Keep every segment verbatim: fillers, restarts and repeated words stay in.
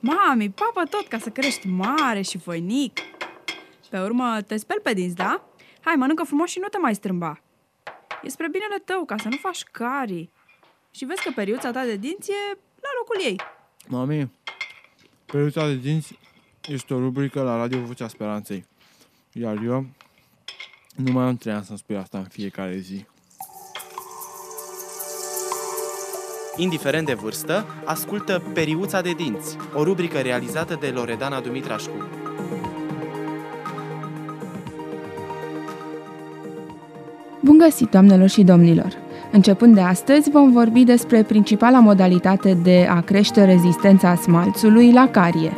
Mami, papă tot ca să crești mare și voinic. Pe urmă te speli pe dinți, da? Hai, mănâncă frumos și nu te mai strâmba. E spre binele tău, ca să nu faci carii. Și vezi că periuța ta de dinți e la locul ei. Mami, periuța de dinți este o rubrică la Radio Vocea Speranței. Iar eu nu mai am trei ani să-mi spui asta în fiecare zi. Indiferent de vârstă, ascultă Periuța de dinți, o rubrică realizată de Loredana Dumitrașcu. Bun găsit, doamnelor și domnilor! Începând de astăzi, vom vorbi despre principala modalitate de a crește rezistența smalțului la carie.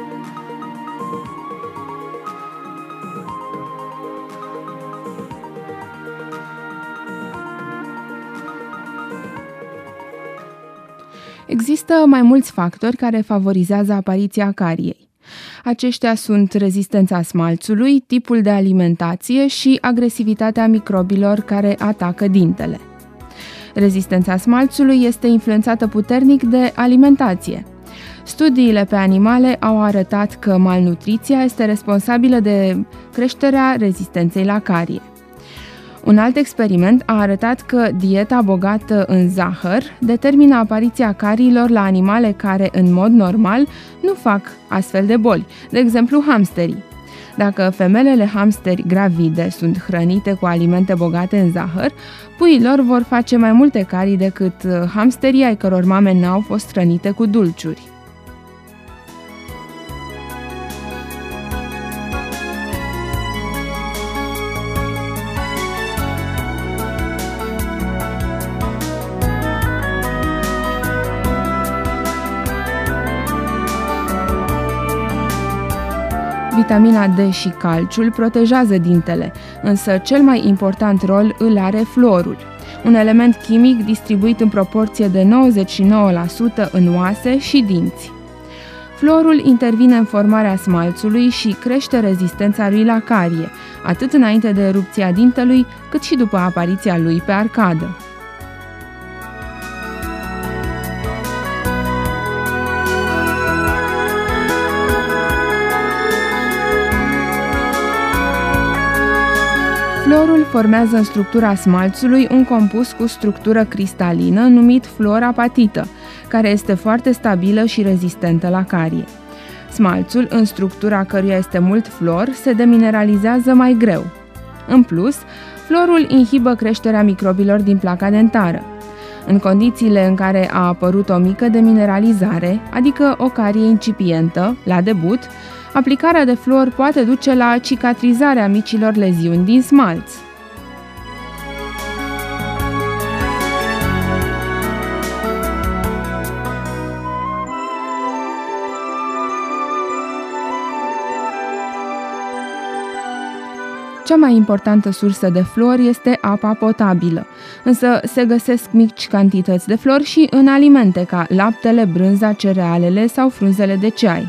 Există mai mulți factori care favorizează apariția cariei. Aceștia sunt rezistența smalțului, tipul de alimentație și agresivitatea microbilor care atacă dintele. Rezistența smalțului este influențată puternic de alimentație. Studiile pe animale au arătat că malnutriția este responsabilă de creșterea rezistenței la carie. Un alt experiment a arătat că dieta bogată în zahăr determină apariția cariilor la animale care, în mod normal, nu fac astfel de boli, de exemplu hamsterii. Dacă femelele hamsteri gravide sunt hrănite cu alimente bogate în zahăr, puii lor vor face mai multe carii decât hamsterii ai căror mame n-au fost hrănite cu dulciuri. Vitamina D și calciul protejează dintele, însă cel mai important rol îl are fluorul, un element chimic distribuit în proporție de nouăzeci și nouă la sută în oase și dinți. Fluorul intervine în formarea smalțului și crește rezistența lui la carie, atât înainte de erupția dintelui, cât și după apariția lui pe arcadă. Fluorul formează în structura smalțului un compus cu structură cristalină numit fluorapatită, care este foarte stabilă și rezistentă la carie. Smalțul, în structura căruia este mult fluor, se demineralizează mai greu. În plus, fluorul inhibă creșterea microbilor din placa dentară. În condițiile în care a apărut o mică demineralizare, adică o carie incipientă, la debut, aplicarea de fluor poate duce la cicatrizarea micilor leziuni din smalț. Cea mai importantă sursă de fluor este apa potabilă, însă se găsesc mici cantități de fluor și în alimente ca laptele, brânza, cerealele sau frunzele de ceai.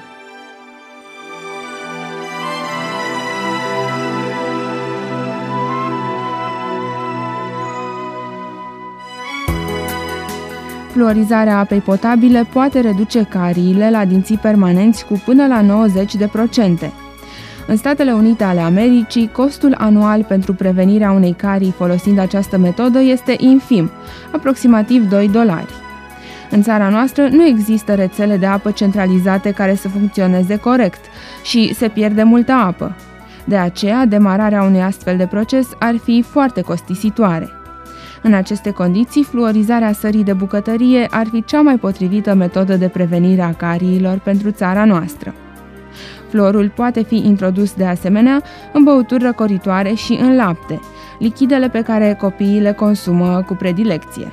Fluorizarea apei potabile poate reduce cariile la dinții permanenți cu până la nouăzeci la sută. În Statele Unite ale Americii, costul anual pentru prevenirea unei carii folosind această metodă este infim, aproximativ doi dolari. În țara noastră nu există rețele de apă centralizate care să funcționeze corect și se pierde multă apă. De aceea, demararea unui astfel de proces ar fi foarte costisitoare. În aceste condiții, fluorizarea sării de bucătărie ar fi cea mai potrivită metodă de prevenire a cariilor pentru țara noastră. Fluorul poate fi introdus de asemenea în băuturi răcoritoare și în lapte, lichidele pe care copiii le consumă cu predilecție.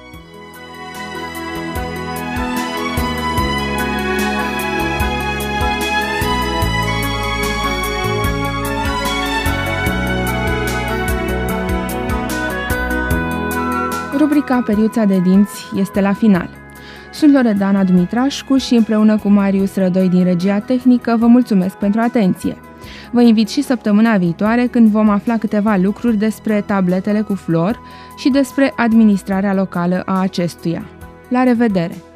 Rubrica Periuța de dinți este la final. Sunt Loredana Dumitrașcu și împreună cu Marius Rădoi din regia tehnică vă mulțumesc pentru atenție. Vă invit și săptămâna viitoare când vom afla câteva lucruri despre tabletele cu fluor și despre administrarea locală a acestuia. La revedere!